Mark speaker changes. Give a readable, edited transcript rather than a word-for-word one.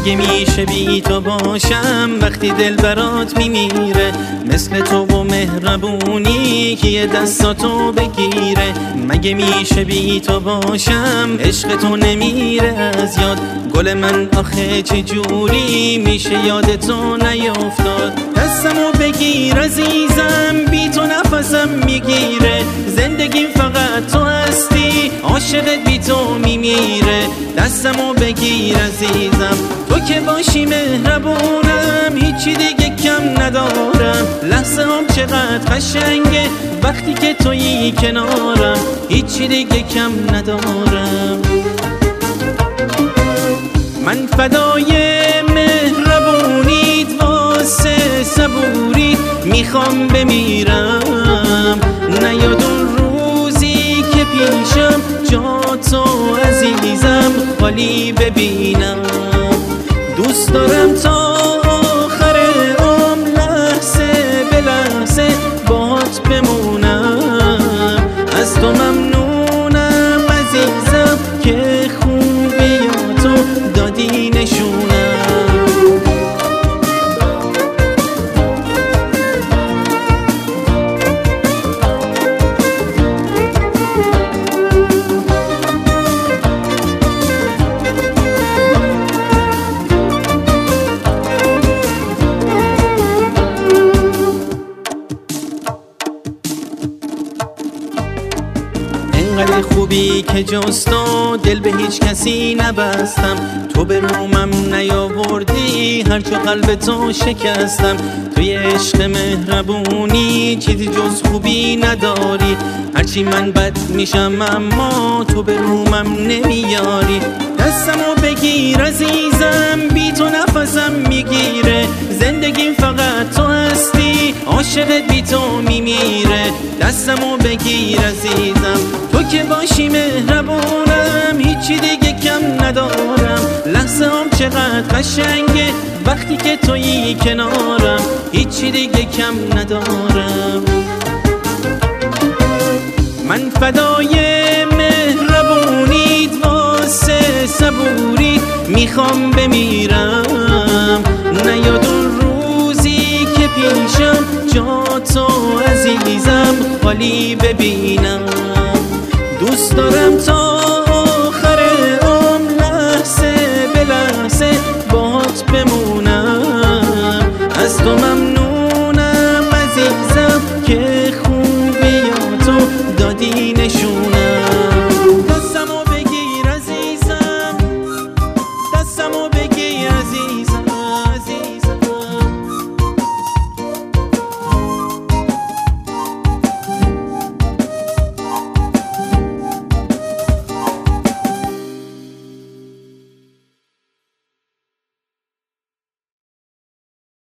Speaker 1: مگه میشه بی تو باشم وقتی دل برات میمیره؟ مثل تو و مهربونی که یه دستاتو بگیره. مگه میشه بی تو باشم عشق تو نمیره از یاد؟ گل من آخه چجوری میشه یاد تو نیافتاد؟ دستمو بگیر عزیزم، بی تو نفسم میگیره. زندگیم فقط تو هستی، عاشقت بی تو میمیره. دستمو بگیر عزیزم، تو که باشی مهربونم، هیچی دیگه کم ندارم. لحظه هم چقدر قشنگه وقتی که تویی کنارم، هیچی دیگه کم ندارم. من فدای مهربونیت، واسه صبوریت میخوام بمیرم. نیاد اون روزی که پیشم جا تو عزیزم خالی ببینم. دوست دارم تا آخر عمر لحظه به لحظه باهات بمونم. از تو ممنونم عزیزم که خوبیاتو دادی نشونم. انقدر خوبی که جز تو دل به هیچ کسی نبستم. تو به رومم نیاوردی هرچو قلب تو شکستم. توی عشق مهربونی چیزی جز خوبی نداری. هرچی من بد میشم اما تو به رومم نمیاری. دستمو بگیر عزیزم، بی تو نفسم میگیره. زندگیم فقط تو هستی، عاشقت بی تو میمیره. دستمو بگیر عزیزم، تو که باشی مهربونم، هیچی دیگه کم ندارم. لحظه هم چقدر قشنگه وقتی که تویی کنارم، هیچی دیگه کم ندارم. من فدای مهربونیت، واسه صبوریت میخوام بمیرم. نیاد اون روزی که پیشم جا تو عزیزم خالی ببینم. دوست دارم تا آخر عمر لحظه به لحظه باهات بمونم. از تو